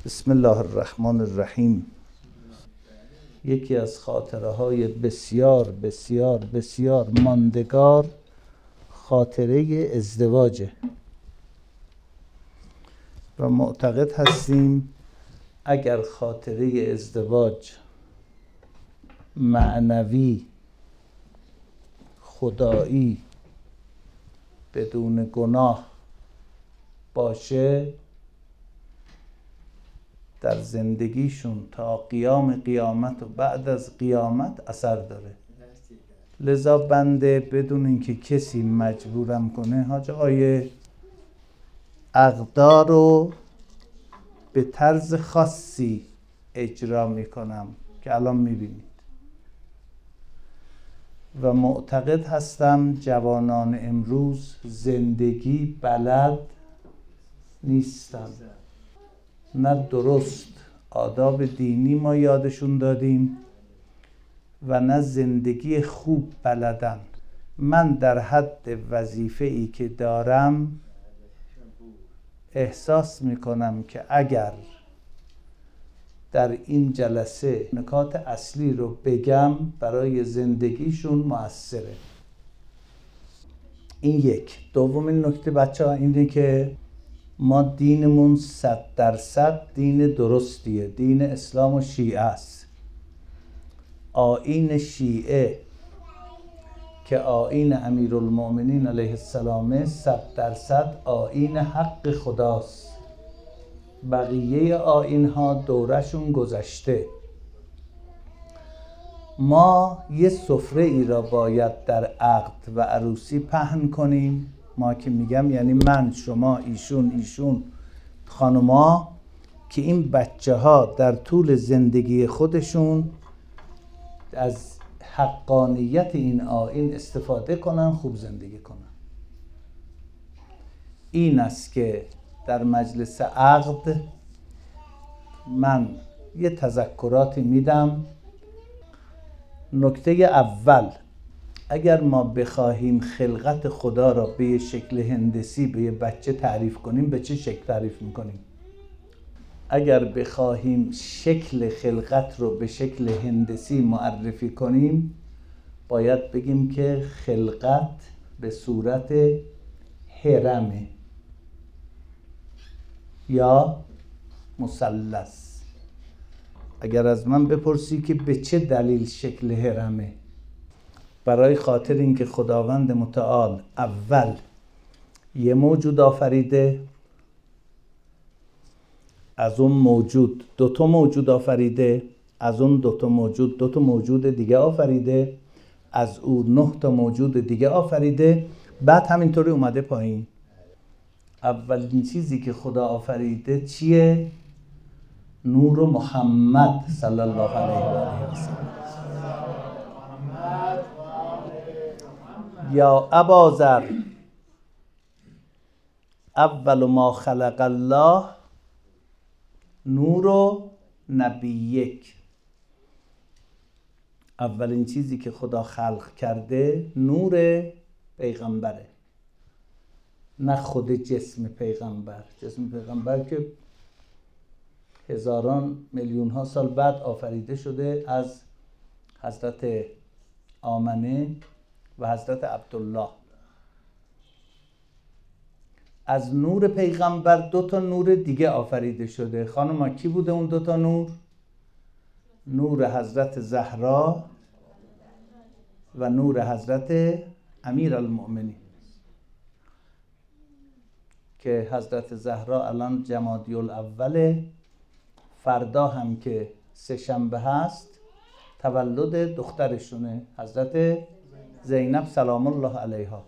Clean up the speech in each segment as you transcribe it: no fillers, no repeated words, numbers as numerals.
بسم الله الرحمن الرحیم. یکی از خاطره های بسیار بسیار بسیار ماندگار خاطره ازدواجه و معتقد هستیم اگر خاطره ازدواج معنوی، خدایی، بدون گناه باشه، در زندگیشون تا قیام قیامت و بعد از قیامت اثر داره. لذا بنده بدون اینکه کسی مجبورم کنه حاج آقای اقدار رو به طرز خاصی اجرا میکنم که الان میبینید و معتقد هستم جوانان امروز زندگی بلد نیستن، نه درست آداب دینی ما یادشون دادیم و نه زندگی خوب بلدن. من در حد وظیفه‌ای که دارم احساس میکنم که اگر در این جلسه نکات اصلی رو بگم برای زندگیشون مؤثره. این یک. دومین نکته بچه ها اینه که ما دینمون 100% دین درستیه. دین اسلام و شیعه است. آیین شیعه که آیین امیرالمؤمنین علیه السلام 100% آیین حق خداست. بقیه آیین ها دورشون گذشته. ما یه سفره ای را باید در عقد و عروسی پهن کنیم. ما که میگم یعنی من، شما، ایشون خانوما، که این بچه ها در طول زندگی خودشون از حقانیت این آیین استفاده کنن، خوب زندگی کنن. این است که در مجلس عقد من یه تذکراتی میدم. نکته اول، اگر ما بخواهیم خلقت خدا را به شکل هندسی به یه بچه تعریف کنیم، به چه شکل تعریف میکنیم؟ اگر بخواهیم شکل خلقت رو به شکل هندسی معرفی کنیم، باید بگیم که خلقت به صورت هرمه یا مثلث. اگر از من بپرسی که به چه دلیل شکل هرمه، برای خاطر اینکه خداوند متعال اول یه موجود آفریده، از اون موجود دوتا موجود آفریده، از اون دوتا موجود دیگه آفریده، از اون 9 تا موجود دیگه آفریده، بعد همینطوری اومده پایین. اولین چیزی که خدا آفریده چیه؟ نور محمد صلی الله علیه و آله و سلم. یا ابازر اول ما خلق الله نور نبیک. اولین چیزی که خدا خلق کرده نور پیغمبره، نه خود جسم پیغمبر. جسم پیغمبر که هزاران میلیون ها سال بعد آفریده شده از حضرت آمنه و حضرت عبدالله. از نور پیغمبر 2 تا نور دیگه آفریده شده. خانوما کی بوده اون 2 تا نور؟ نور حضرت زهرا و نور حضرت امیرالمؤمنین، که حضرت زهرا الان جمادی الاول، فردا هم که 3 شنبه هست تولد دخترشونه حضرت زینب سلام الله علیها.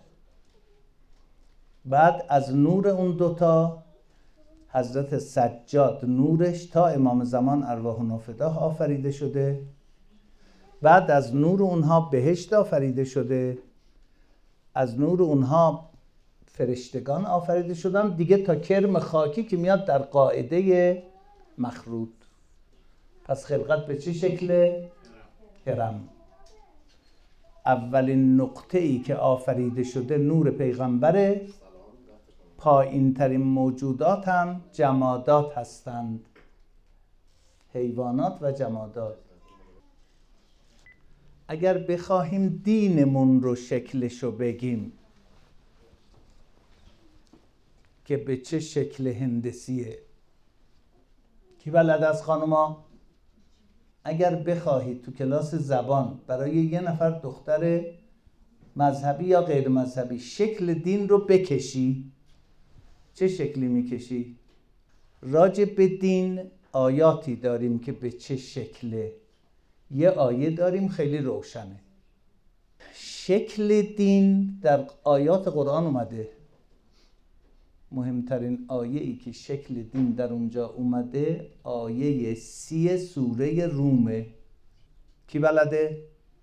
بعد از نور اون 2 تا حضرت سجاد نورش تا امام زمان ارواح فداه آفریده شده. بعد از نور اونها بهشت آفریده شده. از نور اونها فرشتگان آفریده شدن دیگه، تا کرم خاکی که میاد در قاعده مخروط. پس خلقت به چه شکله؟ هرم. اولین نقطه ای که آفریده شده نور پیغمبره. پایین ترین موجودات هم جمادات هستند. حیوانات و جمادات. اگر بخواهیم دینمون رو شکلشو بگیم که به چه شکل هندسیه، کی بلد از خانوما؟ اگر بخواهید تو کلاس زبان برای یه نفر دختر مذهبی یا غیر مذهبی شکل دین رو بکشی، چه شکلی میکشی؟ راجع به دین آیاتی داریم که به چه شکله. یه آیه داریم خیلی روشنه. شکل دین در آیات قرآن اومده. مهمترین آیه ای که شکل دین در اونجا اومده آیه 30 سوره رومه. کی بلده؟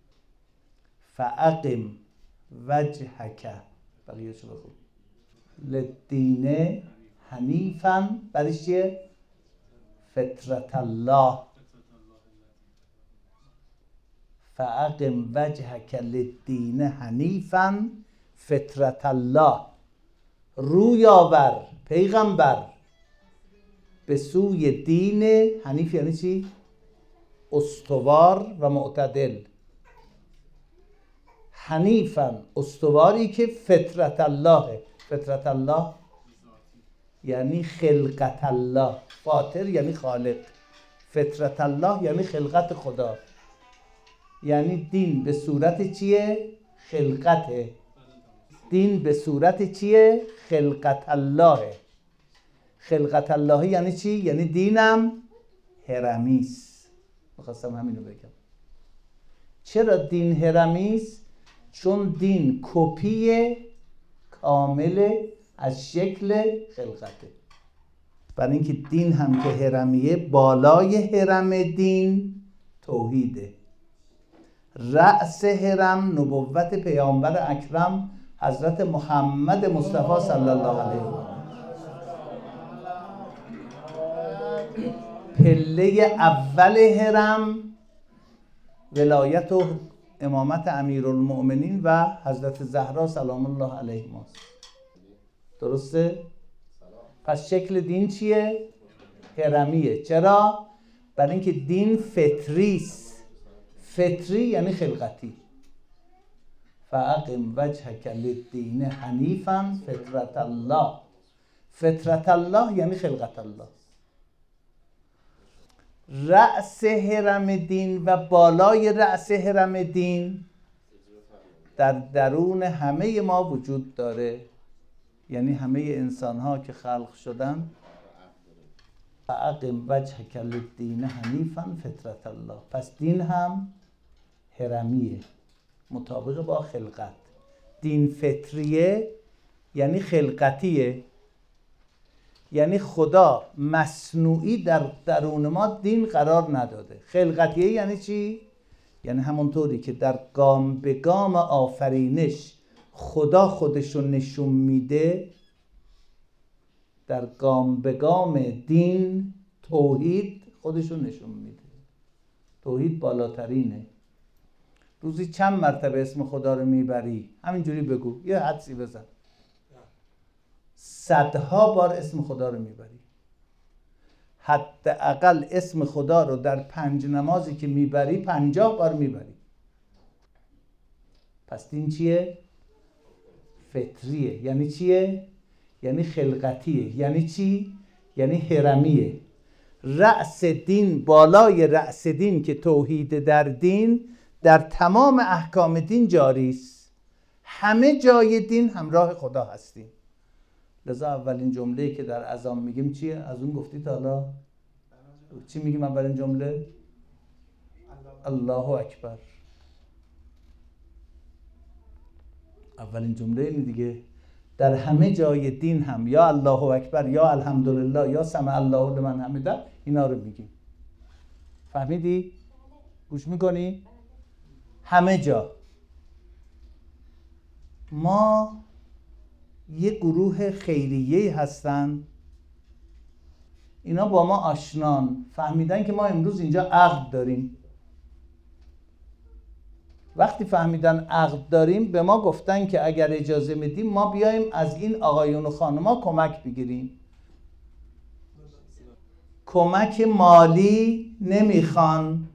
فاقم وجهک، بقیه چه بخون؟ للدین حنیفا، بعدش چیه؟ فطرت الله. فاقم وجهک للدین حنیفا فطرت الله. روی آور پیغمبر به سوی دین حنیف. یعنی چی؟ استوار و معتدل. حنیفا، استواری که فطرت الله. فطرت الله یعنی خلقت الله. فاطر یعنی خالق، فطرت الله یعنی خلقت خدا. یعنی دین به صورت چیه؟ خلقته. دین به صورت چیه؟ خلقت الله. خلقت الله یعنی چی؟ یعنی دینم هرمیست. میخواستم همینو بگم. چرا دین هرمیست؟ چون دین کپی کامل از شکل خلقته. برای اینکه دین هم که هرمیه، بالای هرم دین توحیده. رأس هرم نبوت پیامبر اکرم حضرت محمد مصطفی صلی الله علیه و آله. پله اول هرم ولایت و امامت امیرالمؤمنین و حضرت زهرا سلام الله علیها. درسته؟ پس شکل دین چیه؟ هرمیه. چرا؟ برای اینکه دین فطریست. فطری یعنی خلقتی. فاقم وجهک للدین حنیفا فطرت الله. فطرت الله یعنی خلقت الله. رأس هرم دین و بالای رأس هرم دین در درون همه ما وجود داره. یعنی همه انسان ها که خلق شدن. فاقم وجهک للدین حنیفا فطرت الله. پس دین هم هرمیه، مطابق با خلقت. دین فطریه یعنی خلقتیه. یعنی خدا مصنوعی در درون ما دین قرار نداده. خلقتیه یعنی چی؟ یعنی همونطوری که در گام به گام آفرینش خدا خودشو نشون میده، در گام به گام دین توحید خودشو نشون میده. توحید بالاترینه. روزی چند مرتبه اسم خدا رو میبری؟ همینجوری بگو، یه حدسی بزن. 100 بار اسم خدا رو میبری. حداقل اسم خدا رو در 5 نمازی که میبری 50 بار میبری. پس دین چیه؟ فطریه. یعنی چیه؟ یعنی خلقتیه. یعنی چی؟ یعنی هرمیه. رأس دین، بالای رأس دین که توحید در دین، در تمام احکام دین جاری است. همه جای دین همراه خدا هستیم. لذا اولین جمله‌ای که در اذان میگیم چیه؟ از اون گفتید حالا چی میگیم اولین جمله؟ الله اکبر. اولین جمله اینه دیگه. در همه جای دین هم یا الله اکبر یا الحمدلله یا سمع الله لمن حمده اینا رو میگیم. فهمیدی؟ گوش میکنی؟ همه جا. ما یه گروه خیریه هستن، اینا با ما آشنان، فهمیدن که ما امروز اینجا عقد داریم. وقتی فهمیدن عقد داریم به ما گفتن که اگر اجازه میدیم ما بیایم از این آقایون و خانما کمک بگیریم. کمک مالی نمیخوان،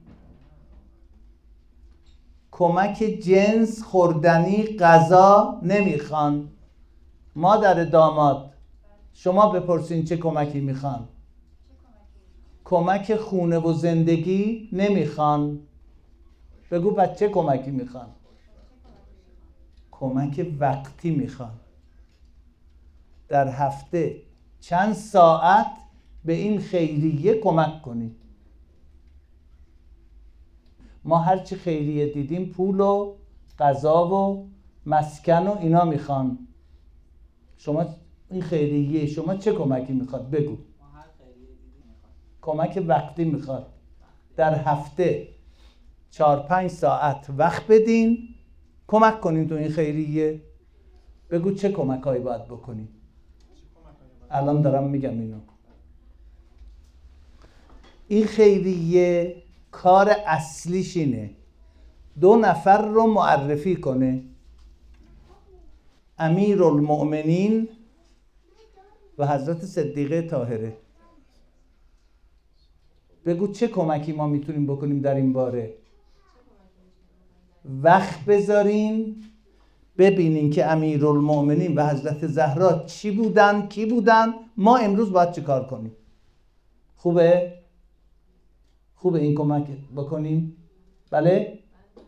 کمک جنس خوردنی غذا نمیخوان. مادر داماد شما بپرسین چه کمکی میخوان؟ کمک خونه و زندگی نمیخوان. بگو بچه کمکی میخوان؟ کمک وقتی میخوان. در هفته چند ساعت به این خیریه کمک کنید. ما هرچی خیریه دیدیم پول و غذا و مسکن و اینا میخوان. شما این خیریه شما چه کمکی میخواد؟ بگو. کمک وقتی میخواد. در هفته 4-5 ساعت وقت بدین کمک کنین تو این خیریه. بگو چه کمک هایی باید بکنین؟ الان دارم میگم اینو. این خیریه کار اصلیش اینه 2 نفر رو معرفی کنه، امیرالمؤمنین و حضرت صدیقه طاهره. بگو چه کمکی ما میتونیم بکنیم در این باره؟ وقت بذارین ببینین که امیرالمؤمنین و حضرت زهرا چی بودن، کی بودن، ما امروز باید چه کار کنیم. خوبه این کمک بکنیم؟ بله؟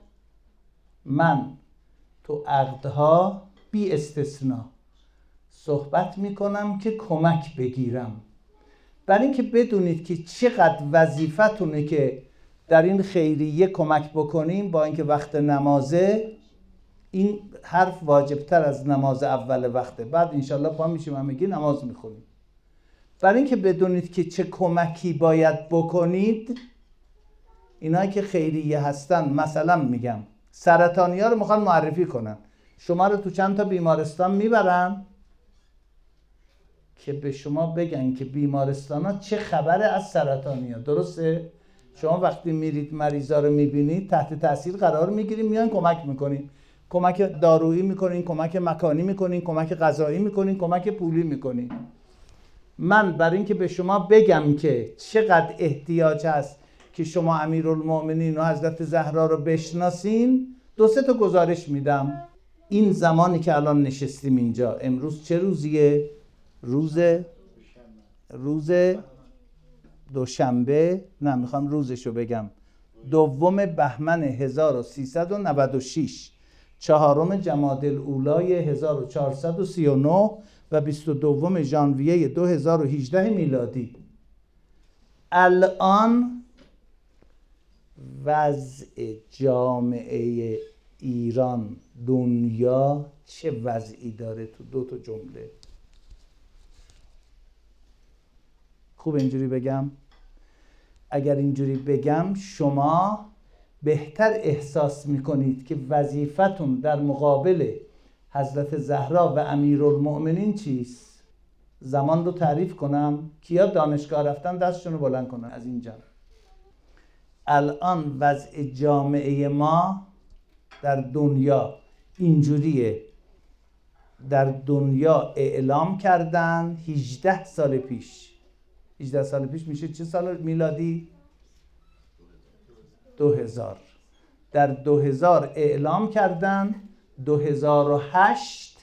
من تو عقدها بی استثناء صحبت میکنم که کمک بگیرم، برای اینکه بدونید که چقدر وظیفتونه که در این خیریه کمک بکنیم. با اینکه وقت نمازه، این حرف واجبتر از نماز اول وقته، بعد انشالله پا میشیم همگی نماز میخونیم. برای اینکه بدونید که چه کمکی باید بکنید، اینایی که خیریه هستن، مثلا میگم سرطانی ها رو میخوان معرفی کنن، شما رو تو چند تا بیمارستان میبرن که به شما بگن که بیمارستان ها چه خبره از سرطانی ها. درسته؟ شما وقتی میرید مریضا رو میبینید تحت تاثیر قرار میگیرید، میان کمک میکنین، کمک دارویی میکنین، کمک مکانی میکنین، کمک غذایی میکنین، کمک پولی میکنین. من برای اینکه به شما بگم که چقدر احتیاج هست که شما امیرالمؤمنین و حضرت زهرا رو بشناسین، 2-3 تا گزارش میدم. این زمانی که الان نشستیم اینجا، امروز چه روزیه؟ روز دوشنبه، نه میخوام روزشو بگم، 2 بهمن 1396، 4 جمادی الاولی 1439 و 22 ژانویه 2018 میلادی. الان وضع جامعه ایران، دنیا چه وضعی داره؟ تو 2 تا جمله. خوب اینجوری بگم؟ اگر اینجوری بگم شما بهتر احساس میکنید که وظیفتون در مقابل حضرت زهرا و امیرالمؤمنین چیست. زمان رو تعریف کنم. کیا دانشگاه رفتن دستشون رو بلند کنن از اینجا. الان وضع جامعه ما در دنیا اینجوریه. در دنیا اعلام کردن 18 سال پیش، 18 سال پیش میشه چه سال میلادی؟ 2000. در 2000 اعلام کردن 2008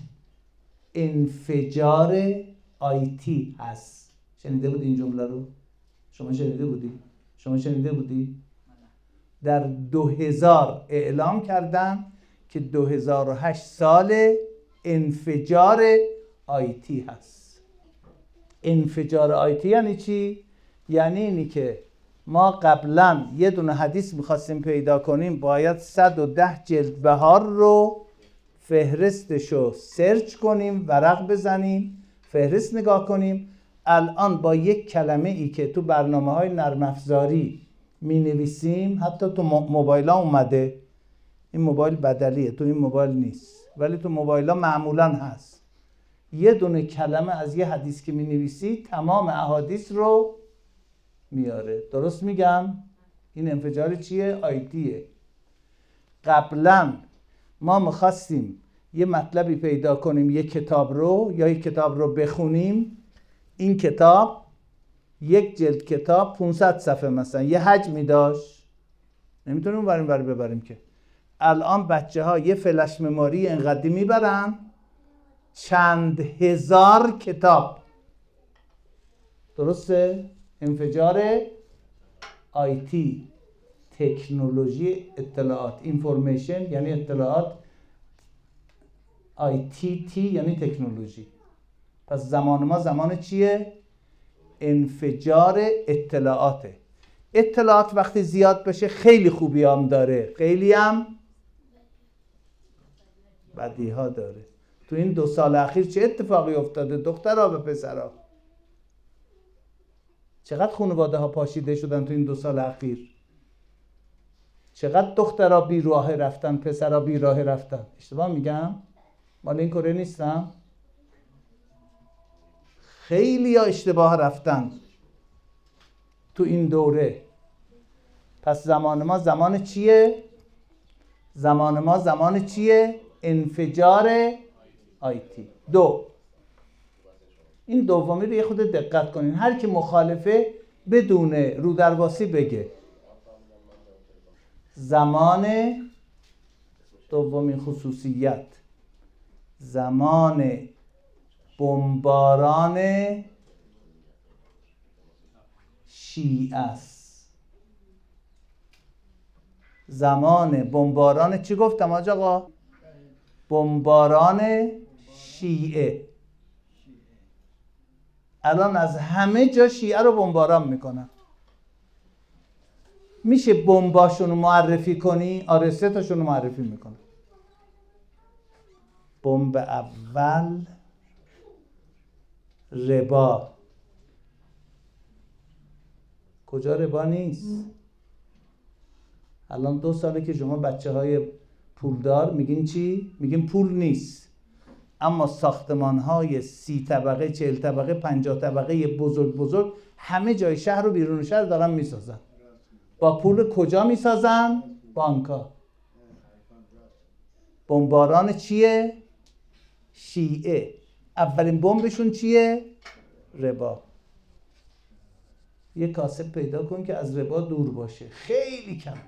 انفجار آیتی هست. شنیده بود این جمله رو؟ شما شنیده بودی؟ در 2000 اعلام کردن که 2008 سال انفجار آیتی هست. انفجار آیتی یعنی چی؟ یعنی اینی که ما قبلا یه دونه حدیث میخواستیم پیدا کنیم، باید 110 جلد بهار رو فهرستشو سرچ کنیم، ورق بزنیم، فهرست نگاه کنیم. الان با یک کلمه ای که تو برنامه‌های نرم افزاری می نویسیم، حتی تو موبایل ها اومده، این موبایل بدلیه، تو این موبایل نیست ولی تو موبایل ها معمولا هست، یه دونه کلمه از یه حدیث که می نویسی تمام احادیث رو میاره. درست میگم؟ این انفجار چیه؟ آیتیه. قبلا ما میخواستیم یه مطلبی پیدا کنیم، یه کتاب رو یا یه کتاب رو بخونیم، این کتاب یک جلد کتاب 500 صفحه مثلا یه حجمی داشت، نمیتونیم اون ور ببریم که. الان بچه ها یه فلش مموری انقدی میبرن، چند هزار کتاب. درسته؟ انفجار آیتی، تکنولوژی اطلاعات، اینفورمیشن یعنی اطلاعات، ITT یعنی تکنولوژی. پس زمان ما زمان چیه؟ انفجار اطلاعاته. اطلاعات وقتی زیاد بشه خیلی خوبی هم داره، خیلی هم بدی ها داره. تو این 2 سال اخیر چه اتفاقی افتاده دخترها و پسرها؟ چقدر خانواده ها پاشیده شدن تو این 2 سال اخیر؟ چقدر دخترها بی راه رفتن، پسرها بی راه رفتن؟ اشتباه میگم؟ مال این کره نیستم؟ خیلی ها اشتباه رفتن تو این دوره. پس زمان ما زمان چیه؟ زمان ما زمان چیه؟ انفجار آیتی. 2. این دومی رو یه خود دقت کنین. هر کی مخالفه بدون رودرواسی بگه. زمان دومین خصوصیت زمان بمباران شیعه است. زمان بمباران چی گفتم حاج آقا؟ بمباران شیعه. الان از همه جا شیعه رو بمباران میکنن. میشه بمباشون رو معرفی کنی؟ آره 3 تاشون رو معرفی میکنن. بمب اول ربا. کجا ربا نیست؟ الان 2 ساله که شما بچه های پولدار میگین چی؟ میگین پول نیست. اما ساختمان های 30 طبقه، 40 طبقه، 50 طبقه بزرگ همه جای شهر و بیرون شهر دارن میسازن. با پول کجا میسازن؟ بانکا. بمباران چیه؟ شیعه. اولین بمبشون چیه؟ ربا. یه کاسب پیدا کن که از ربا دور باشه، خیلی کم.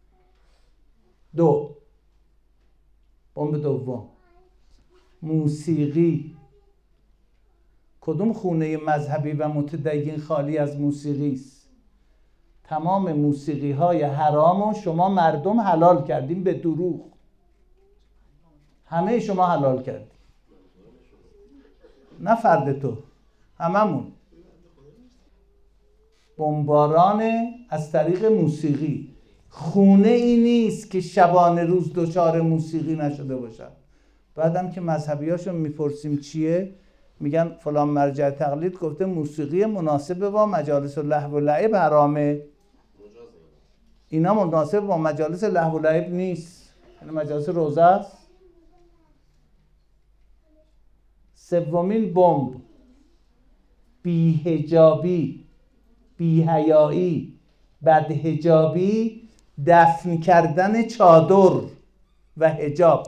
2. بمب دوم موسیقی. کدوم خونه مذهبی و متدین خالی از موسیقی است؟ تمام موسیقی های حرامو شما مردم حلال کردیم به دروغ. همه شما حلال کردیم، نه فرد تو، هممون. بمباران از طریق موسیقی. خونه ای نیست که شبانه روز دچار موسیقی نشده باشن. بعدم که مذهبیاشون میپرسیم چیه، میگن فلان مرجع تقلید گفته موسیقی مناسب با مجالس لهو و لعب حرامه. اینا مناسب با مجالس لهو و لعب نیست، این مجالس روزه است. 3مین بمب بی‌حجابی، بی‌حیایی، بدحجابی، دفن کردن چادر و حجاب.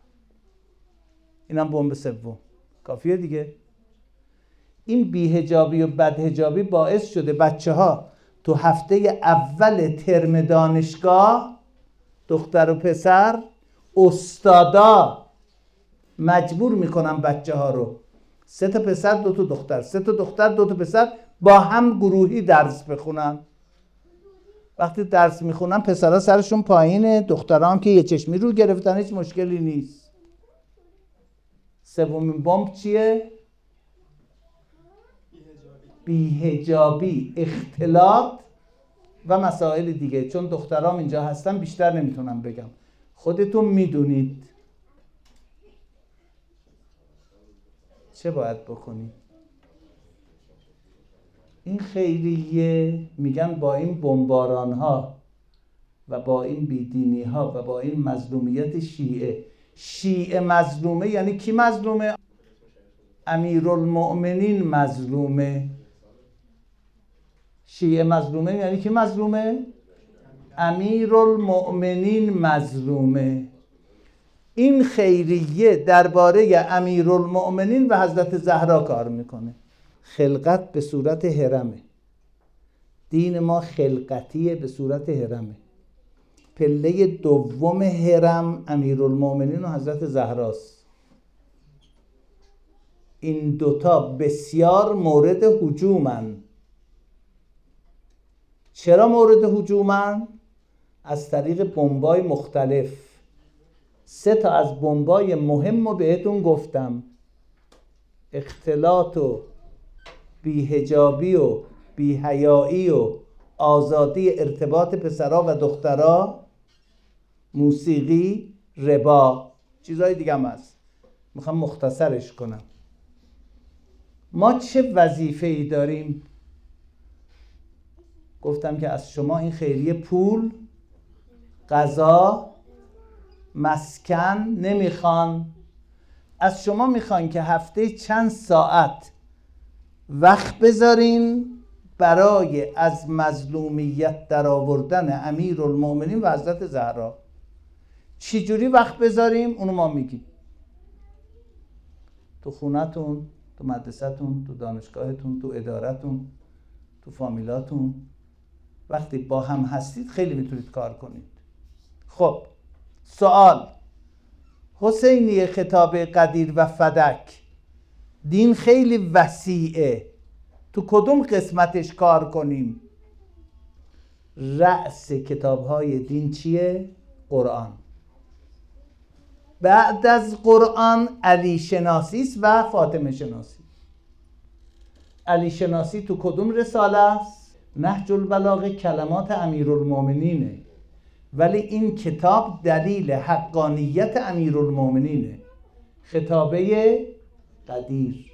اینم بمب 3. کافیه دیگه. این بی‌حجابی و بدحجابی باعث شده بچه ها تو هفته اول ترم دانشگاه، دختر و پسر، استادا مجبور میکنن بچه ها رو 3 تا پسر 2 تا دختر، 3 تا دختر 2 تا پسر با هم گروهی درس بخونن. وقتی درس میخونن پسرها سرشون پایینه، دخترها هم که یه چشمی رو گرفتن هیچ مشکلی نیست. 3مین بمب چیه؟ بی‌حجابی، اختلاط و مسائل دیگه. چون دخترام اینجا هستن بیشتر نمیتونم بگم، خودتون میدونید چه باید بکنید. این خیریه میگن با این بمباران ها و با این بیدینی ها و با این مظلومیت شیعه مظلومه. یعنی کی مظلومه؟ امیرالمؤمنین مظلومه. شیعه مظلومه یعنی کی مظلومه؟ امیرالمؤمنین مظلومه. این خیریه درباره امیرالمؤمنین و حضرت زهرا کار میکنه. خلقت به صورت هرمه، دین ما خلقتیه به صورت هرمه. پله دوم هرم امیرالمومنین و حضرت زهراست. این دوتا بسیار مورد هجومن. چرا مورد هجومن؟ از طریق بمبای مختلف. 3 تا از بمبای مهم رو بهتون گفتم: اختلاط و بی‌حجابی و بی‌حیایی و آزادی ارتباط پسرا و دخترا، موسیقی، ربا، چیزهای دیگه هم هست. میخوام مختصرش کنم. ما چه وظیفه‌ای داریم؟ گفتم که از شما این خیریه پول، غذا، مسکن نمیخوان. از شما میخوان که هفته چند ساعت وقت بذارین برای از مظلومیت در آوردن امیرالمومنین و حضرت زهرا. چی جوری وقت بذاریم؟ اونو ما میگیم. تو خونتون، تو مدرسه‌تون، تو دانشگاهتون، تو ادارتون، تو فامیلاتون، وقتی با هم هستید خیلی میتونید کار کنید. خب سوال: حسینی خطاب قدیر و فدک، دین خیلی وسیعه، تو کدوم قسمتش کار کنیم؟ رأس کتاب‌های دین چیه؟ قرآن. بعد از قرآن علی شناسی است و فاطمه شناسی. علی شناسی تو کدوم رساله است؟ نهج البلاغه، کلمات امیرالمومنینه، ولی این کتاب دلیل حقانیت امیرالمومنینه. خطابه قدیر،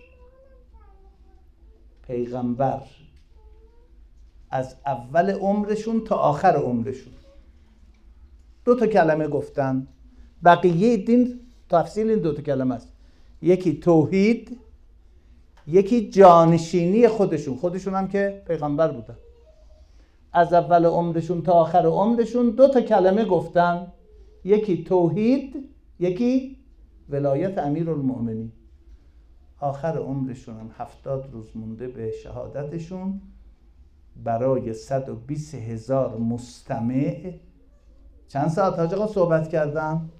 پیغمبر از اول عمرشون تا آخر عمرشون 2 کلمه گفتن. بقیه دین تفصیل این 2 کلمه است: یکی توحید، یکی جانشینی خودشون هم که پیغمبر بودن. از اول عمرشون تا آخر عمرشون 2 کلمه گفتن: یکی توحید، یکی ولایت امیرالمومنین. آخر عمرشون هم 70 روز مونده به شهادتشون، برای 120,000 مستمع چند ساعت حاج آقا صحبت کردن؟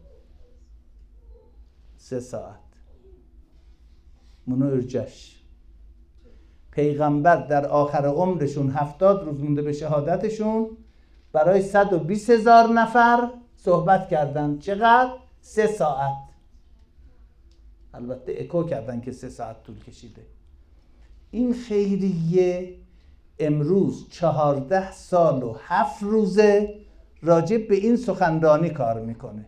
3 ساعت. منو ارجش. پیغمبر در آخر عمرشون 70 روز مونده به شهادتشون، برای 120,000 نفر صحبت کردن. چقدر؟ 3 ساعت. البته اکو کردن که 3 ساعت طول کشیده. این خیریه امروز 14 سال و 7 روزه راجع به این سخنرانی کار میکنه.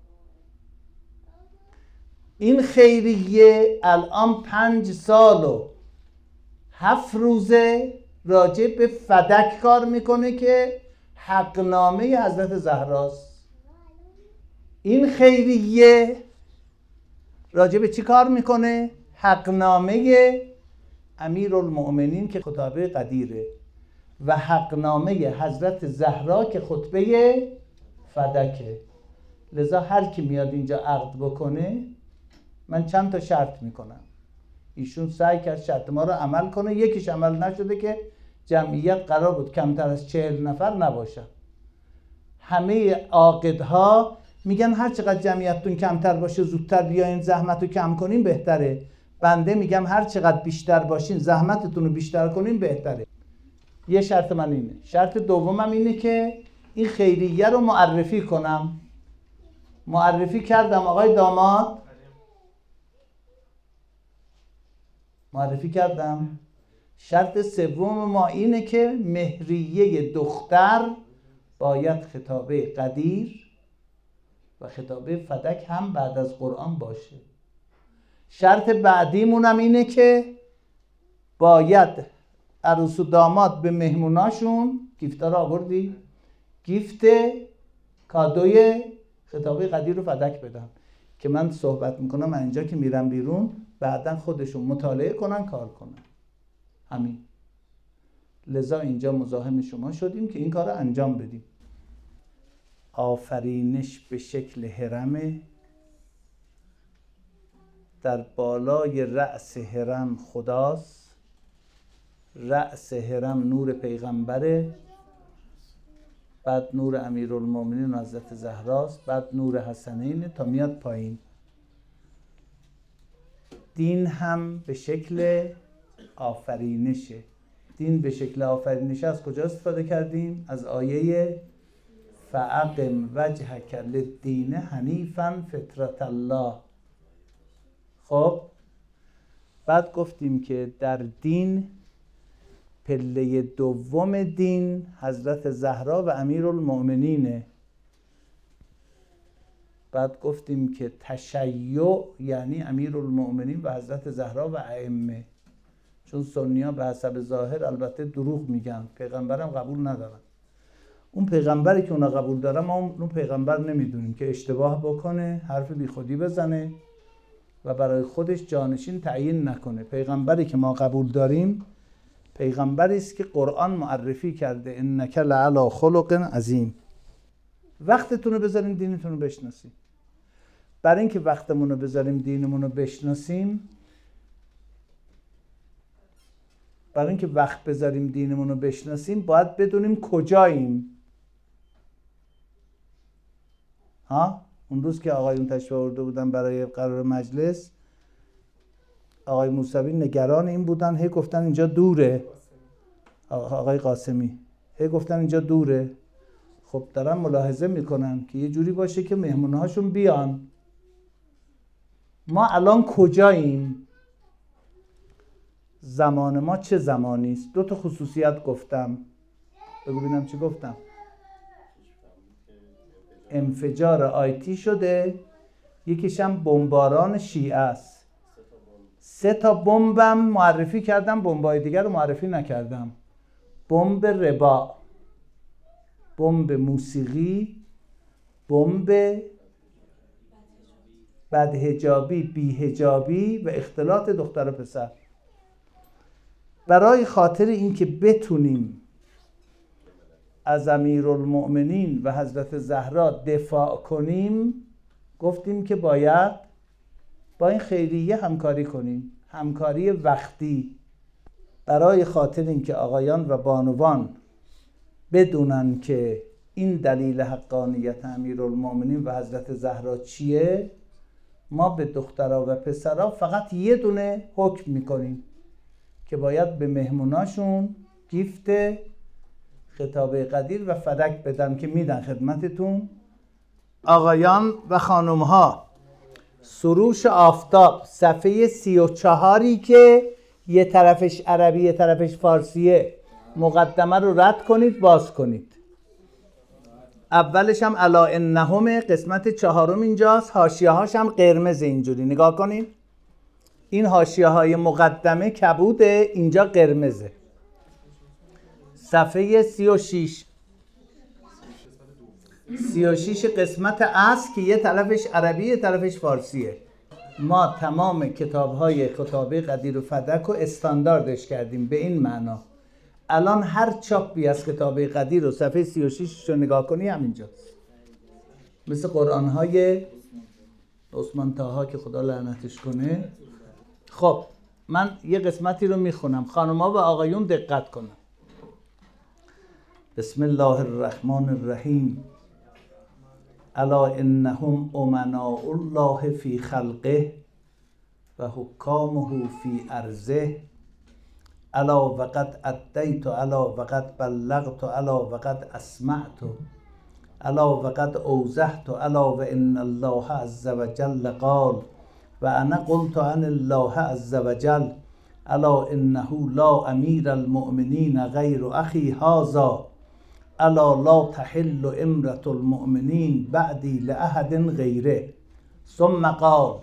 این خیریه الان 5 سال و 7 روزه راجع به فدک کار میکنه که حقنامه حضرت زهراست. این خیریه راجع به چی کار میکنه؟ حقنامه امیرالمومنین که خطابه قدیره و حقنامه حضرت زهرا که خطبه فدکه. لذا هر کی میاد اینجا عقد بکنه، من چند تا شرط میکنم. ایشون سعی کرد شرط ما رو عمل کنه، یکیش عمل نشده که جمعیت قرار بود کمتر از 40 نفر نباشه. همه عاقدها میگن هر چقدر جمعیتتون کمتر باشه زودتر بیاین زحمت رو کم کنین بهتره. بنده میگم هر چقدر بیشتر باشین زحمتتون رو بیشتر کنین بهتره. یه شرط من اینه. شرط دومم اینه که این خیریه رو معرفی کنم. معرفی کردم آقای داماد؟ معرفی کردم. شرط سوم ما اینه که مهریه دختر باید خطابه قدیر و خطابه فدک هم بعد از قرآن باشه. شرط بعدیمونم اینه که باید عروس و داماد به مهموناشون گیفتا رو آوردی؟ گیفت کادوی خطابه قدیر رو فدک بدن که من صحبت میکنم من اینجا که میرم بیرون بعدن خودشون مطالعه کنن کار کنن. همین. لذا اینجا مزاحم شما شدیم که این کار رو انجام بدیم. آفرینش به شکل هرمه. در بالای رأس هرم خداست. رأس هرم نور پیغمبره، بعد نور امیرالمومنین و حضرت زهراست، بعد نور حسنین تا میاد پایین. دین هم به شکل آفرینشه. دین به شکل آفرینش از کجا استفاده کردیم؟ از آیه فاقم وجهک للدین حنیفا فطرت الله. خب بعد گفتیم که در دین پله دوم دین حضرت زهرا و امیرالمؤمنینه. بعد گفتیم که تشیع یعنی امیرالمؤمنین و حضرت زهرا و ائمه، چون سنی‌ها به حسب ظاهر البته دروغ میگن، پیغمبرم قبول ندارن. اون پیغمبری که اونا قبول دارن ما اون پیغمبر نمیدونیم که اشتباه بکنه، حرف بی خودی بزنه و برای خودش جانشین تعیین نکنه. پیغمبری که ما قبول داریم پیغمبری است که قرآن معرفی کرده انک لعلی خلق عظیم. وقتتون رو بذارین دینتون رو بشناسیم. برای اینکه وقتمون رو بذاریم دینمون رو بشناسیم، برای اینکه وقت بذاریم دینمون رو بشناسیم باید بدونیم کجاییم. اون روز که آقایون تشریف آورده بودن برای قرار مجلس، آقای موسوی نگران این بودن، هی گفتن اینجا دوره. آقای قاسمی هی گفتن اینجا دوره. خب دارن ملاحظه میکنن که یه جوری باشه که مهمونهاشون بیان. ما الان کجاییم؟ زمان ما چه زمانی است؟ 2 تا خصوصیت گفتم. بگو ببینم چی گفتم. انفجار آیتی شده، یکیش هم بمباران شیعه است. 3 تا بمبم معرفی کردم، بمبای دیگر رو معرفی نکردم. بمب ربا، بمب موسیقی، بمب بدحجابی، بیحجابی و اختلاط دختر و پسر. برای خاطر اینکه بتونیم از امیرالمؤمنین و حضرت زهرا دفاع کنیم، گفتیم که باید با این خیریه همکاری کنیم، همکاری وقتی، برای خاطر اینکه آقایان و بانوان بدونن که این دلیل حقانیت امیرالمؤمنین و حضرت زهرا چیه. ما به دخترها و پسرها فقط یه دونه حکم میکنیم که باید به مهموناشون گیفت خطابه قدیر و فدک بدن که میدن خدمتتون. آقایان و خانمها، سروش آفتاب صفحه 34 که یه طرفش عربی یه طرفش فارسیه، مقدمه رو رد کنید، باز کنید. اولش هم الا انهم قسمت 4 اینجاست، حاشیه هاش هم قرمز. اینجوری نگاه کنید، این حاشیه های مقدمه کبوده، اینجا قرمزه. صفحه 36 قسمت اصل که یه طرفش عربی یه طرفش فارسیه. ما تمام کتاب های خطابه قدیر و فدک رو استانداردش کردیم به این معنا. الان هر چاپی از خطابه قدیر رو صفحه 36 رو نگاه کنی همینجاست، مثل قرآن های عثمان طاها که خدا لعنتش کنه. خب من یه قسمتی رو میخونم، خانم‌ها و آقایون دقت کنن. بسم الله الرحمن الرحیم. الا انهم امناء الله فی خلقه و حکامه فی ارضه. الا وقد ادیت، الا وقد بلغت، الا وقد اسمعت، الا وقد اوضحت، الا و ان الله عز وجل قال و انا قلت عن الله عز وجل الا انه لا امیر المؤمنین غیر اخی هذا، الا لا تحل امرة المؤمنین بعدی لاحد غیره. ثم قال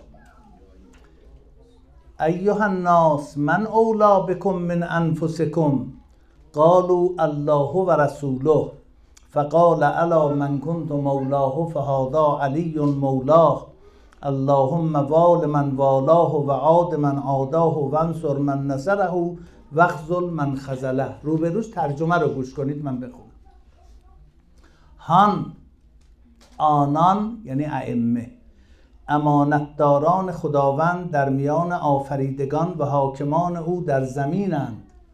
ایها الناس من اولی بكم من انفسكم قالوا الله و رسوله فقال الا من كنت مولاه فهذا علی مولاه اللهم وال من والاه و عاد من عاداه و انصر من نصره و اخذل من خذله. روبروش ترجمه رو گوش کنید، من بخونم. هان، آنان یعنی ائمه، امانتداران خداوند در میان آفریدگان و حاکمان او در زمینند.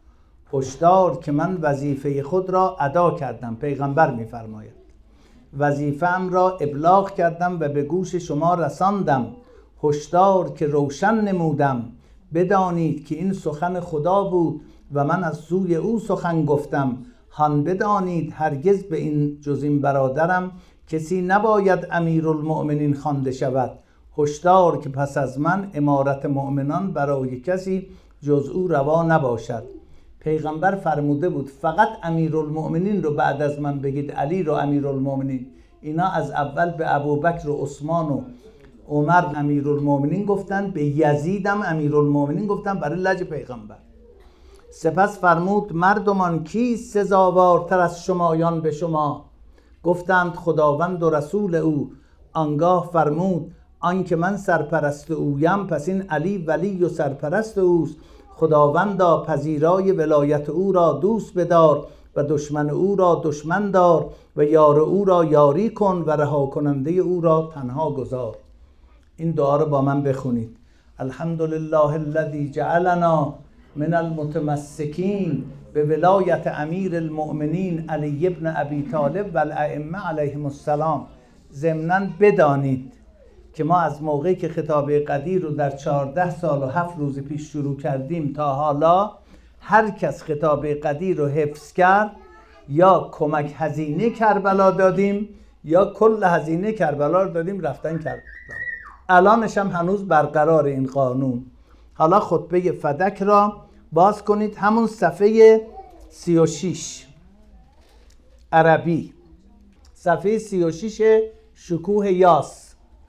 هشدار که من وظیفه خود را ادا کردم. پیغمبر می‌فرماید وظیفه‌ام را ابلاغ کردم و به گوش شما رساندم. هشدار که روشن نمودم. بدانید که این سخن خدا بود و من از سوی او سخن گفتم. هان بدانید هرگز به این جز این برادرم کسی نباید امیرالمؤمنین خوانده شود. هشدار که پس از من امارت مؤمنان برای کسی جز او روا نباشد. پیغمبر فرموده بود فقط امیرالمؤمنین رو بعد از من بگید، علی رو امیرالمؤمنین. اینا از اول به ابوبکر و عثمان و عمر امیرالمؤمنین گفتن، به یزیدم امیرالمؤمنین گفتن برای لج پیغمبر. سپس فرمود مردمان کیست سزاوارتر از شمایان به شما؟ گفتند خداوند و رسول او. آنگاه فرمود آنکه من سرپرست اویم، پس این علی ولی و سرپرست اوست. خداوندا پذیرای ولایت او را دوست بدار و دشمن او را دشمن دار و یار او را یاری کن و رها کننده او را تنها گذار. این دعا رو با من بخونید. الحمدلله الذی جعلنا من المتمسکین به ولایت امیر المؤمنین علی ابن ابی طالب و الائمه علیهم السلام. ضمناً بدانید که ما از موقعی که خطابه قدیر رو در 14 سال و 7 روز پیش شروع کردیم تا حالا هر کس خطابه قدیر رو حفظ کرد یا کمک هزینه کربلا دادیم یا کل هزینه کربلا رو دادیم رفتن کربلا. الانش هم هنوز برقرار این قانون. حالا خطبه فدک را باز کنید، همون صفحه 36 عربی، صفحه 36 شکوه یاس.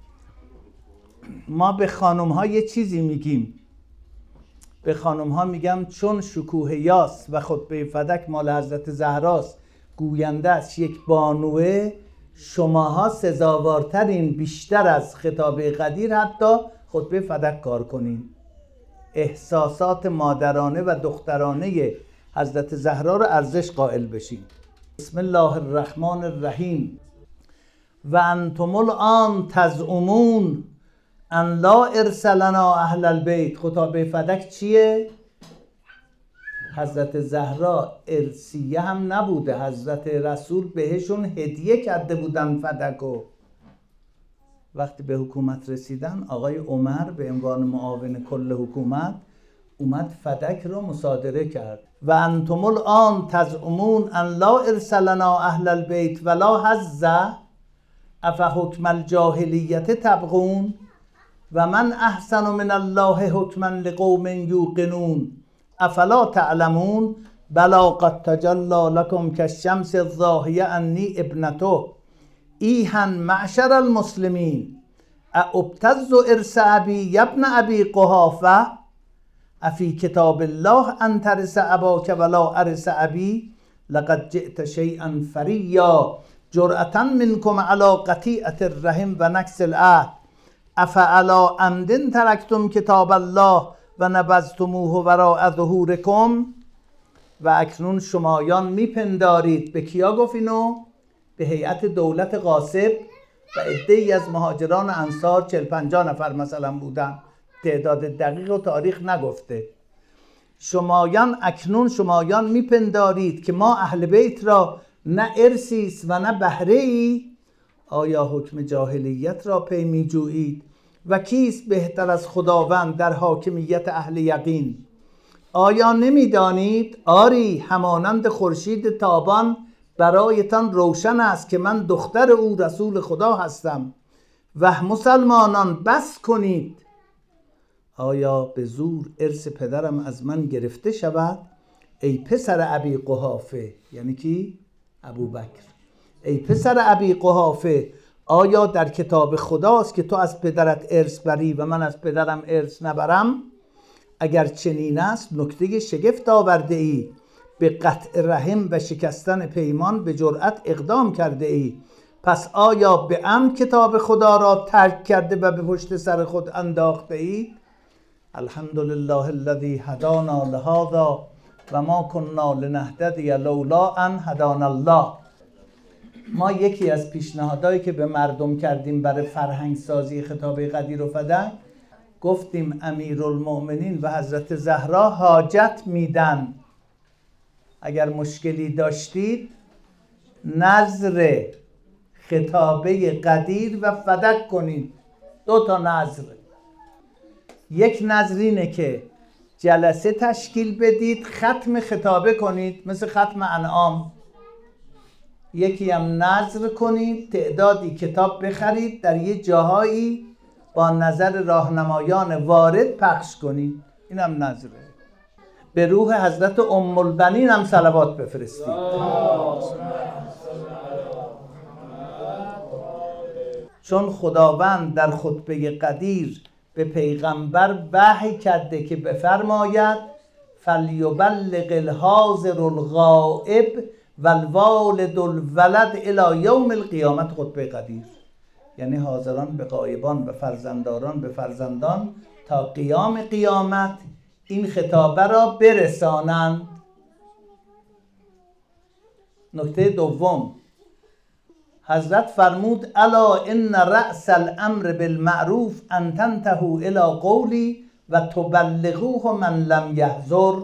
ما به خانم ها یه چیزی میگیم، به خانم ها میگم چون شکوه یاس و خطبه فدک مال حضرت زهراست، گوینده است یک بانوه، شماها سزاوارترین بیشتر از خطابه قدیر حتی خطبه فدک کار کنین. احساسات مادرانه و دخترانه حضرت زهرا رو ارزش قائل بشین. بسم الله الرحمن الرحیم. و انتم الان تزعمون ان لا ارث لنا اهل البیت. خطابه فدک چیه؟ حضرت زهرا ارثیه هم نبوده، حضرت رسول بهشون هدیه کرده بودن فدکو. وقتی به حکومت رسیدن آقای عمر به عنوان معاون کل حکومت اومد فدک رو مصادره کرد. و انتم الان تزعمون ان لا ارث لنا اهل البیت ولا حظ افحکم الجاهلیت تبغون و من احسن من الله حکما لقوم یوقنون افلا تعلمون بلا قد تجلی لكم كالشمس الضاحیه انی ابنته ایها معشر المسلمین ابتز ارث ابی ابن ابی قحافه افی کتاب الله ان ترث اباک ولا ارث ابی لقد جئت شیئا فریا جرأة منکم علی قطیعة الرحم و نکث العهد افعلی عمد ترکتم کتاب الله و نبذتموه وراء ظهورکم. و اکنون شمایان میپندارید، به کیا گفت اینو؟ به هیئت دولت غاصب و عده‌ای از مهاجران انصار 40-50 نفر مثلا بودن، تعداد دقیق و تاریخ نگفته. اکنون شمایان میپندارید که ما اهل بیت را نه ارثی است و نه بهره ای. آیا حکم جاهلیت را پی میجویید؟ و کیست بهتر از خداوند در حاکمیت اهل یقین؟ آیا نمیدانید؟ آری همانند خورشید تابان برایتان روشن است که من دختر او رسول خدا هستم. و مسلمانان بس کنید. آیا به زور ارث پدرم از من گرفته شود؟ ای پسر ابی قحافه، یعنی کی؟ ابوبکر. ای پسر ابی قحافه، آیا در کتاب خداست که تو از پدرت ارث بری و من از پدرم ارث نبرم؟ اگر چنین است نکته شگفت آورده ای. به قطع رحم و شکستن پیمان به جرأت اقدام کرده ای. پس آیا به عمد کتاب خدا را ترک کرده و به پشت سر خود انداخته ای؟ الحمدلله الذی هدانا لهذا و ما کنا لنهتدی لولا ان هدانا الله. ما یکی از پیشنهادایی که به مردم کردیم برای فرهنگ سازی خطابه قدیر و فدک، گفتیم امیرالمؤمنین و حضرت زهرا حاجت میدن. اگر مشکلی داشتید نذر خطابه قدیر و فدک کنید. 2 نذر. یک نذر اینه که جلسه تشکیل بدید، ختم خطابه کنید مثل ختم انعام. یکی هم نذر کنید تعدادی کتاب بخرید در یه جاهایی با نظر راهنمایان وارد پخش کنید. این هم نذره. به روح حضرت ام البنین هم صلوات بفرستید. چون خداوند در خطبه قدیر به پیغمبر وحی کرده که بفرماید فلیبلغ الحاضر الغائب والوالد الولد الی یوم القیامت. خطبه قدیر یعنی حاضران به غایبان و فرزندداران به فرزندان تا قیام قیامت این خطابه را برسانند. نکته دوم، حضرت فرمود الا ان رأس الامر بالمعروف ان تنتهوا الی قولی و تبلغوه من لم یحضر.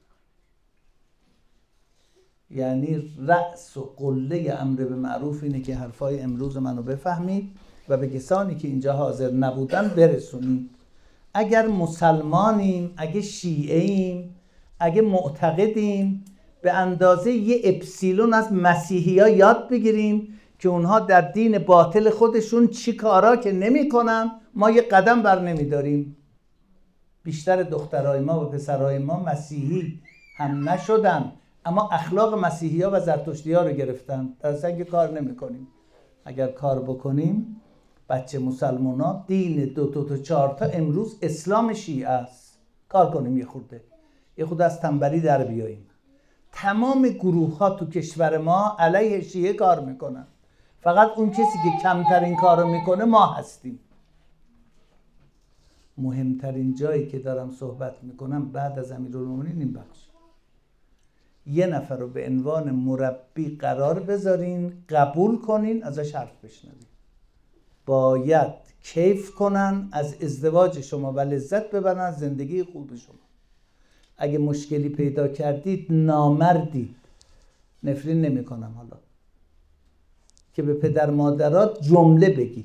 یعنی رأس و قله امر به معروف اینه که حرفای امروز منو بفهمید و به کسانی که اینجا حاضر نبودن برسونید. اگر مسلمانیم، اگه شیعه‌ایم، اگه معتقدیم، به اندازه یه اپسیلون از مسیحی ها یاد بگیریم که اونها در دین باطل خودشون چی کارا که نمی کنن ما یه قدم بر نمی داریم. بیشتر دخترای ما و پسرای ما مسیحی هم نشدن اما اخلاق مسیحی ها و زرتشتی ها رو گرفتن. در سنگ کار نمی کنیم. اگر کار بکنیم بچه مسلمان ها دین 2 تا 4 تا امروز اسلام شیعه است. کار کنیم یه خود از تنبلی در بیاییم. تمام گروه ها تو کشور ما علیه شیعه کار میکنن. فقط اون کسی که کمترین کارو میکنه ما هستیم. مهمترین جایی که دارم صحبت میکنم بعد از امیرالمومنین این بخش. یه نفر رو به عنوان مربی قرار بذارین، قبول کنین، ازش حرف بشنوین. باید کیف کنن از ازدواج شما و لذت ببرن از زندگی خوب شما. اگه مشکلی پیدا کردید نامردید. نفرین نمی کنم حالا که به پدر مادرات جمله بگید.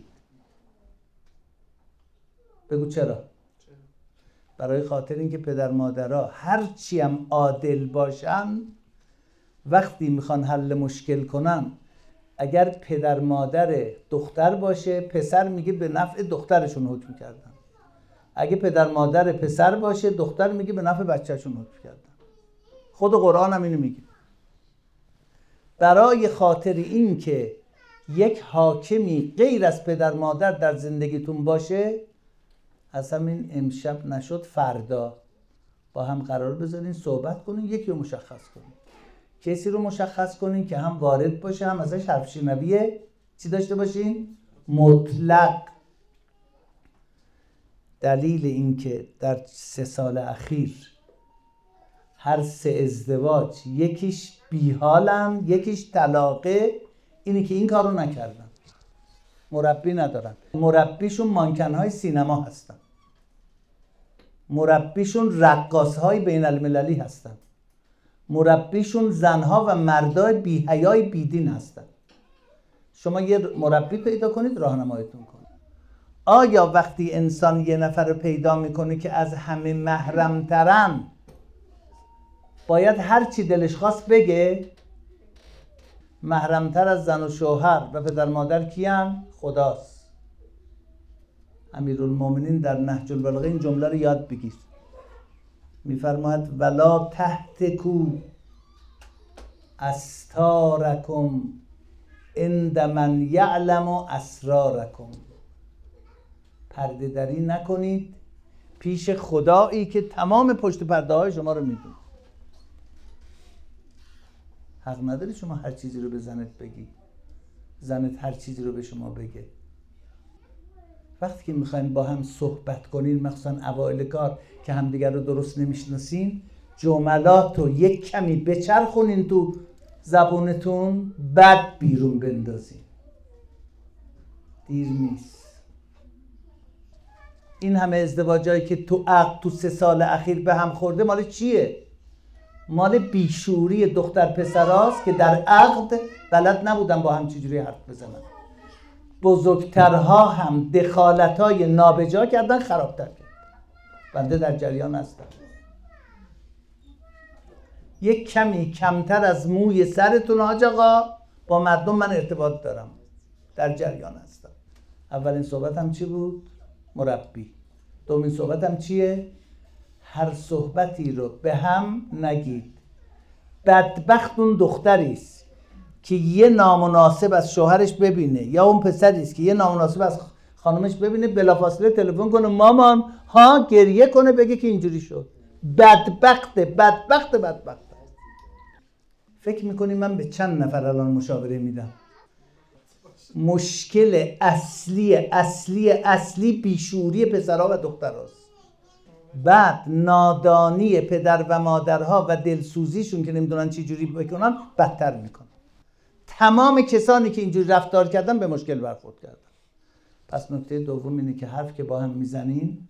بگو چرا؟ برای خاطر اینکه پدر مادرها هر چی هم عادل باشن وقتی میخوان حل مشکل کنن، اگر پدر مادر دختر باشه پسر میگه به نفع دخترشون حکم کردن، اگه پدر مادر پسر باشه دختر میگه به نفع بچهشون حکم کردن. خود قرآن هم اینو میگه. برای خاطر این که یک حاکمی غیر از پدر مادر در زندگیتون باشه، از همین امشب نشد فردا با هم قرار بذارین صحبت کنین، یکی رو مشخص کنین، کسی رو مشخص کنین که هم وارد باشه هم ازش حرف شنوی چی داشته باشین مطلق. دلیل این که در 3 سال اخیر هر 3 ازدواج یکیش بیحالن یکیش طلاقه اینه که این کارو نکردن. مربی ندارن. مربیشون مانکنهای سینما هستن. مربیشون رقاصهای بین المللی هستن. مربیشون زنها و مردای بی‌حیای بیدین هستن. شما یه مربی پیدا کنید راهنماییتون کنه. آیا وقتی انسان یه نفر رو پیدا میکنه که از همه محرمترن باید هر چی دلش خواست بگه؟ محرمتر از زن و شوهر و پدر مادر کیان؟ خداست. امیرالمومنین در نهج البلاغه این جمله رو یاد بگیر. میفرماید ولا تهتکوا استارکم عند من یعلم اسرارکم. پرده دری نکنید پیش خدایی که تمام پشت پرده های شما رو میدونه. حق نداری شما هر چیزی رو به زنت بگی، زنت هر چیزی رو به شما بگه. وقتی که میخواین با هم صحبت کنین، مخصوصا اوایل کار که همدیگر رو درست نمیشناسین، جملات رو یک کمی بچرخونین تو زبونتون، بعد بیرون بندازین. دیر نیست. این همه ازدواجایی که تو عقد تو 3 سال اخیر به هم خورده مال چیه؟ مال بیشوری دختر پسراست که در عقد بلد نبودن با هم چجوری حرف بزنن. بزرگترها هم دخالت‌های نابجا کردن، خرابتر کردن. بنده در جریان هستم. یک کمی کمتر از موی سرتون حاج آقا، با مردم من ارتباط دارم، در جریان هستم. اولین صحبتم چی بود؟ مربی. دومین صحبتم چیه؟ هر صحبتی رو به هم نگید. بدبخت اون دختریست که یه نامناسب از شوهرش ببینه، یا اون پسریست که یه نامناسب از خانمش ببینه، بلافاصله تلفن کنه مامان ها، گریه کنه، بگه که اینجوری شد. بدبخت. فکر میکنی من به چند نفر الان مشاوره میدم؟ مشکل اصلی بیشوری پسرها و دخترهاست. بعد نادانی پدر و مادرها و دلسوزیشون که نمیدونن چی جوری بکنن بدتر میکنن. تمام کسانی که اینجوری رفتار کردن به مشکل برخورد کردن. پس نکته دوم اینه که حرف که با هم میزنین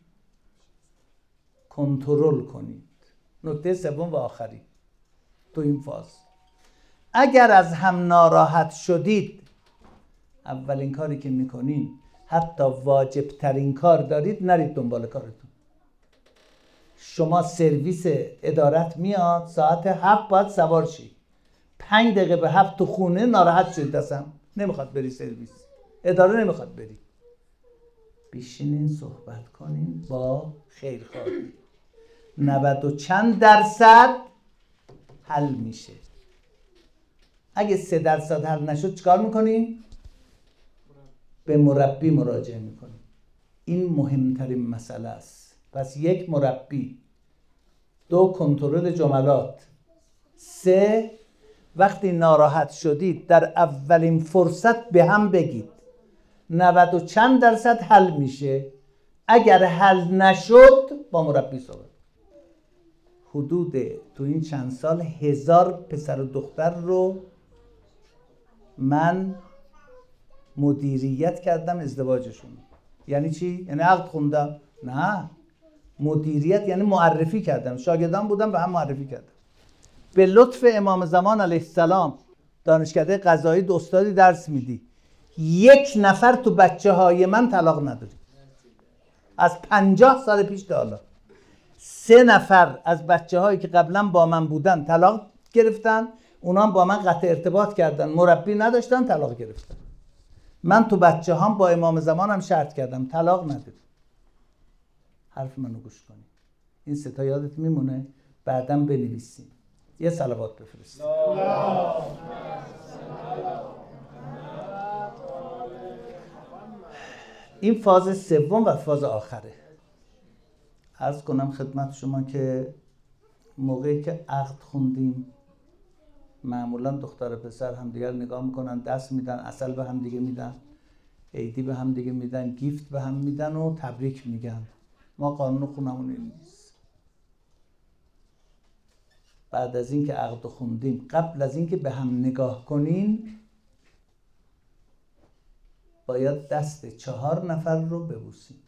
کنترل کنید. نکته سوم و آخری تو این فاز، اگر از هم ناراحت شدید، اولین کاری که میکنین، حتی واجب ترین کار دارید، نرید دنبال کارتون. شما سرویس ادارت میاد ساعت 7 باید سوار شی، 5 دقیقه به 7 تو خونه ناراحت شدید، اصلا نمیخواد بری سرویس اداره، نمیخواد بری. بشینین صحبت کنین با خیرخواهی، 90 و چند درصد حل میشه. اگه 3% حل نشد چیکار میکنین؟ به مربی مراجعه میکنین. این مهمترین مسئله است. پس 1 مربی، 2 کنترل جملات، 3 وقتی ناراحت شدید در اولین فرصت به هم بگید. 90 و چند درصد حل میشه. اگر حل نشد با مربی صحبت. حدود تو این چند سال 1000 پسر و دختر رو من مدیریت کردم ازدواجشون. یعنی چی؟ یعنی عقد خوندم؟ نه، مدیریت یعنی معرفی کردم. شاگردان بودم و هم معرفی کردم. به لطف امام زمان علیه السلام دانشکده قضایی استادی درس میدی، 1 نفر تو بچه های من طلاق نداری. از 50 سال پیش تا حالا 3 نفر از بچه هایی که قبلا با من بودن طلاق گرفتن، اونا هم با من قطع ارتباط کردن، مربی نداشتن، طلاق گرفتن. من تو بچه هم با امام زمانم شرط کردم طلاق نداری. حرف منو گوش کنی. این 3 تا یادت میمونه، بعدم بنویسیم. یه صلوات بفرست. این فاز سوم و فاز آخره. عرض کنم خدمت شما که موقعی که عقد خوندیم معمولا دختر و پسر همدیگر نگاه میکنن، دست میدن، عسل به هم دیگه میدن، عیدی به هم دیگه میدن، گیفت به هم میدن و تبریک میگن. ما قانون خونمون این نیست. بعد از این که عقد خوندیم، قبل از این که به هم نگاه کنین، باید دست 4 نفر رو ببوسیم.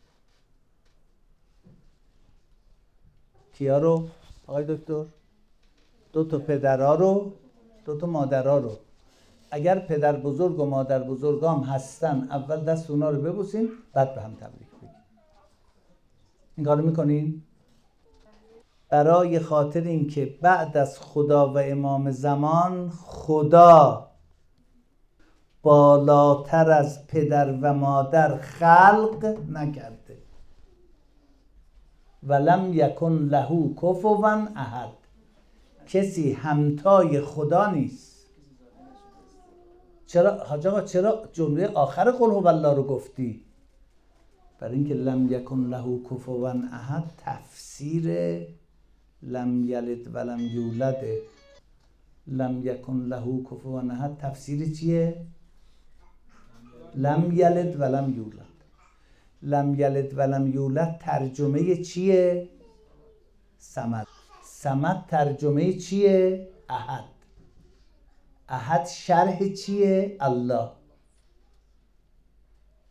کیا رو؟ آقای دکتر؟ 2 تا پدرها رو، 2 تا مادرها رو. اگر پدر بزرگ و مادر بزرگ هم هستن، اول دست اونا رو ببوسین، بعد به هم تبریک بگین. این کارو میکنین؟ برای خاطر این که بعد از خدا و امام زمان، خدا بالاتر از پدر و مادر خلق نکرده. ولم یکن له کفوا احد. کسی همتای خدا نیست. چرا حاج آقا چرا جمله آخر قل هو الله رو گفتی؟ برای اینکه لم یکن له کفوا احد تفسیر لم یلد ولم یولد. لم یکن له کفوا احد تفسیر چیه؟ لم یلد ولم یولد. لم یلد ولم یولد ترجمه چیه؟ صمد. صمد ترجمه چیه؟ احد. احد شرح چیه؟ الله.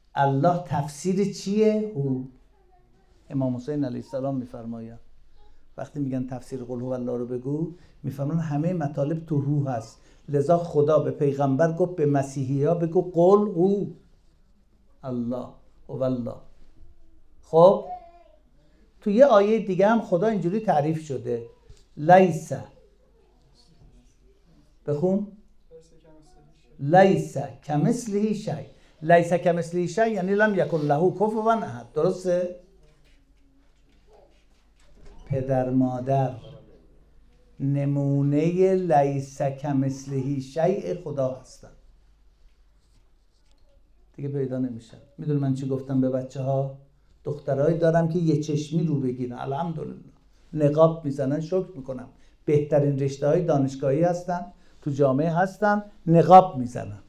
الله تفسیر چیه؟ او. امام حسین علیه السلام میفرماید وقتی میگن تفسیر قل هو الله رو بگو، میفهمن همه مطالب تو هو هست. لذا خدا به پیغمبر گفت به مسیحی ها بگو قل هو الله هو الله. خب تو یه آیه دیگه هم خدا اینجوری تعریف شده، لیس، بخون، لیس کمثله شیء. لیس کمثله شیء یعنی لم یکن له کفوا احد. درسته؟ پدر مادر نمونه لیس کمثله شیء خدا هستن، دیگه پیدا نمیشن. میدونی من چی گفتم به بچه ها؟ دخترایی دارم که یه چشمی رو بگیرن، الحمدلله نقاب میزنن، شکر میکنم، بهترین رشته های دانشگاهی هستن، تو جامعه هستن، نقاب میزنن.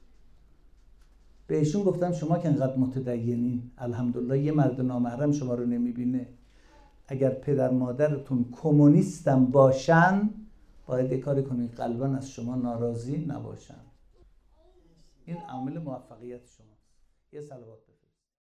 بهشون گفتم شما که انقدر متدینین، الحمدلله یه مرد نامحرم شما رو نمیبینه. اگر پدر مادرتون کمونیستم باشن، باید یه کاری کنید قلباً از شما ناراضی نباشن. این عامل موفقیت شماست. یه صلوات بفرستید.